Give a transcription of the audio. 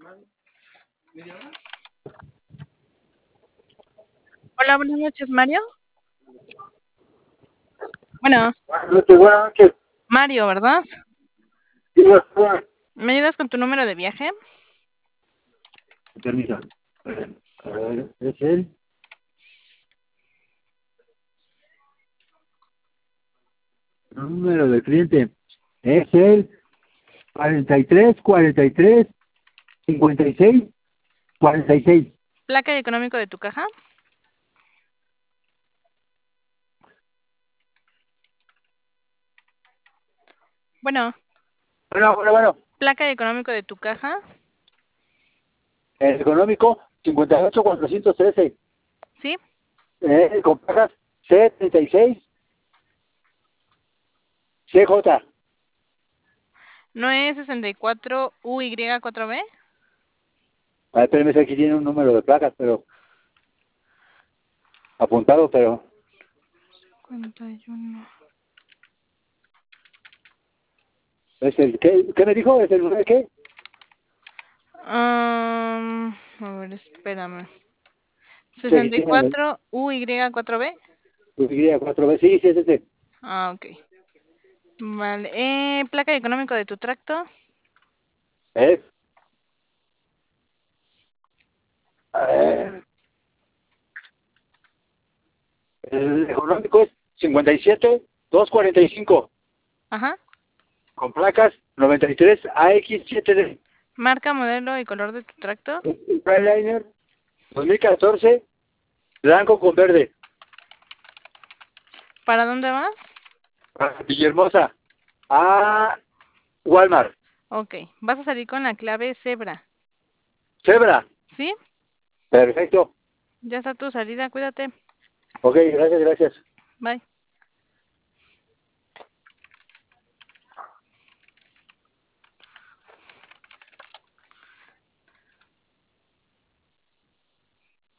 Hola, buenas noches, Mario. Bueno, Buenas noches. Mario, ¿verdad? Sí, buenas. ¿Me ayudas con tu número de viaje? Permiso. A ver, es el número del cliente. Es el 43 ¿Placa y económico de tu caja? Bueno, Bueno. ¿placa y económico de tu caja? El económico, 58,413. ¿Sí? Con cajas C36, CJ. ¿No es 64 UY4B? A ver, espérame, aquí tiene un número de placas, pero apuntado, pero 51. es el, ¿qué me dijo? ¿Es el 9 qué? A ver, espérame. Sí, aquí tiene el 64 UY4B. Y4B. Sí, es ese. Ah, ok. Vale. ¿Placa y económico de tu tracto? Es, a ver, el económico es 57,245. Ajá. Con placas 93 AX7D. ¿Marca, modelo y color de tu tracto? Freightliner 2014, blanco con verde. ¿Para dónde vas? Para Villahermosa. A Walmart. Ok. Vas a salir con la clave Zebra. Zebra. ¿Sí? Perfecto. Ya está tu salida, cuídate. Ok, gracias. Bye.